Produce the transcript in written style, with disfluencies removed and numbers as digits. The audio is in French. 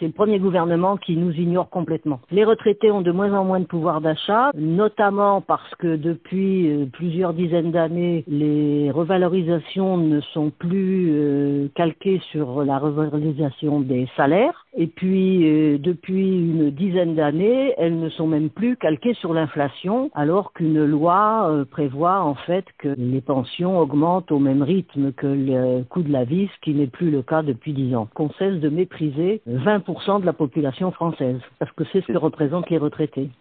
c'est le premier gouvernement qui nous ignore complètement. Les retraités ont de moins en moins de pouvoir d'achat, notamment parce que depuis plusieurs dizaines d'années, les revalorisations ne sont plus calquées sur la revalorisation des salaires. Et puis, depuis une dizaine d'années, elles ne sont même plus calquées sur l'inflation, alors qu'une loi prévoit en fait que les pensions augmentent au même rythme que le coût de la vie, ce qui n'est plus le cas depuis 10 ans. Qu'on cesse de mépriser 20% de la population française, parce que c'est ce que représentent les retraités.